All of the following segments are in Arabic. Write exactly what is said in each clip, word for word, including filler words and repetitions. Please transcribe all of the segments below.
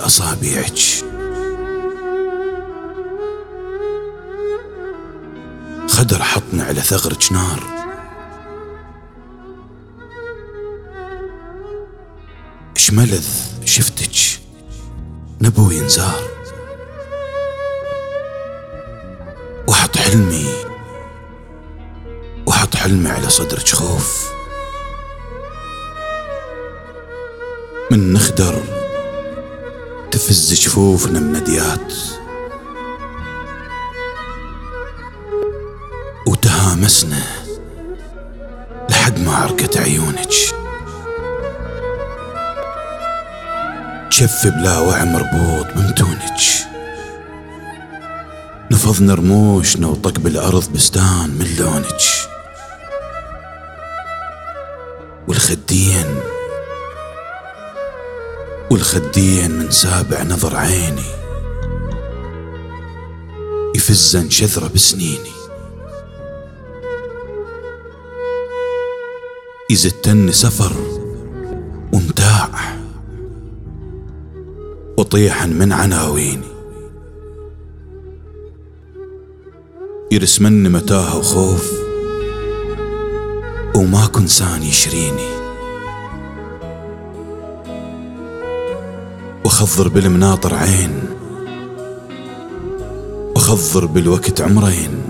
أصابيعك، خدر حطني على ثغرك نار، اش ملذ شفتك نبو ينزار، وحط حلمي وحط حلمي على صدرك خوف، من نخدر تفز جفوفنا منديات، وتهامسنا لحد ما عرقت عيونك، جف بلا وعي مربوط بمتونك، نفضنا رموشنا وطق بالأرض بستان من لونك، والخدين والخدين من سابع نظر عيني يفزن شذرة بسنيني، يزتني سفر ومتاع وطيحا من عناويني، يرس مني متاهة وخوف وماكو انسان يشريني، وخضر بالمناطر عين وخضر بالوقت عمرين،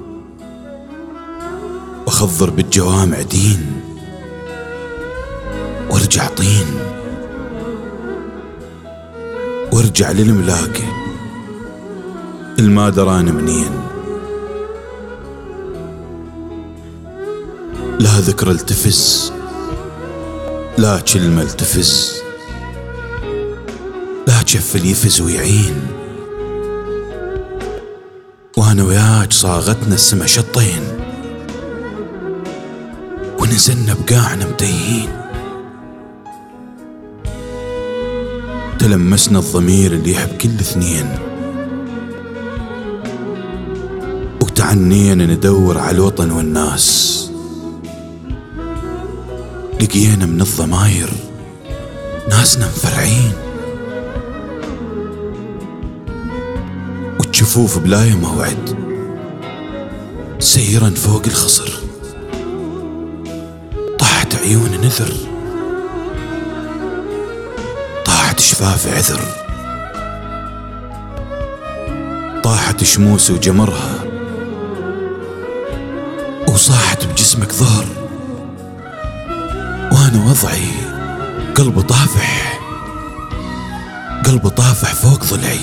وخضر بالجوامع دين وارجع طين، وارجع للملاقي الما دران منين، لا ذكر التفز لا كلمة التفز، لا جف يفز ويعين، وانا وياك صاغتنا السما شطين، ونزلنا بقاعنا متيهين، تلمسنا الضمير اللي يحب كل اثنين، وتعنينا ندور على الوطن والناس، لقينا من الضماير ناسنا مفرعين، والجفوف بلاي موعد سيرا فوق الخصر، طاحت عيون نذر طاحت شفاف عذر، طاحت شموس وجمرها وصاحت بجسمك ظهر، وانا وضعي قلب طافح قلب طافح فوق ضلعي،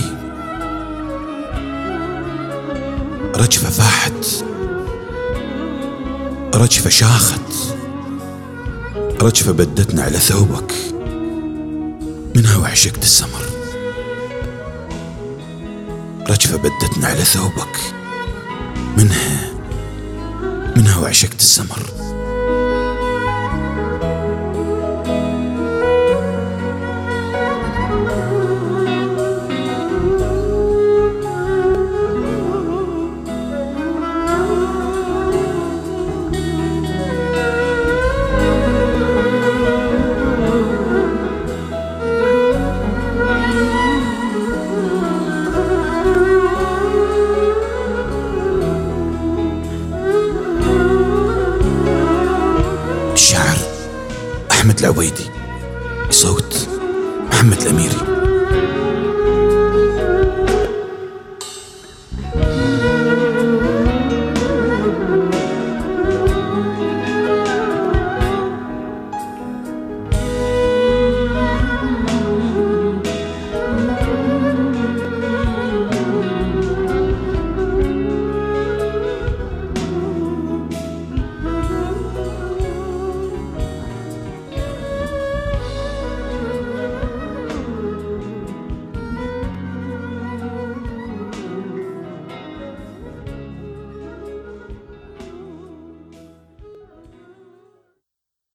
رجفة فاحت رجفة شاخت، رجفة بدتنا على ثوبك منها وعشقت السمر، رجفة بدتنا على ثوبك منها منها وعشقت السمر. الشعر أحمد العويدي، صوت محمد الأميري.